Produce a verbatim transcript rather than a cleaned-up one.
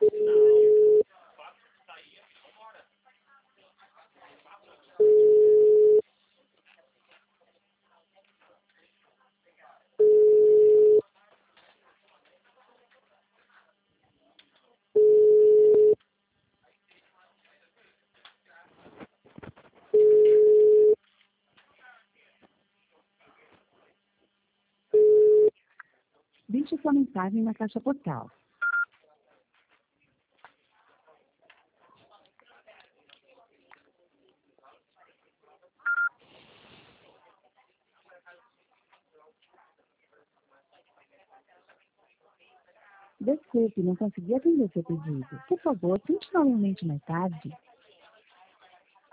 Deixe sua mensagem na caixa postal. Desculpe, não consegui atender seu pedido. Por favor, tente novamente mais tarde.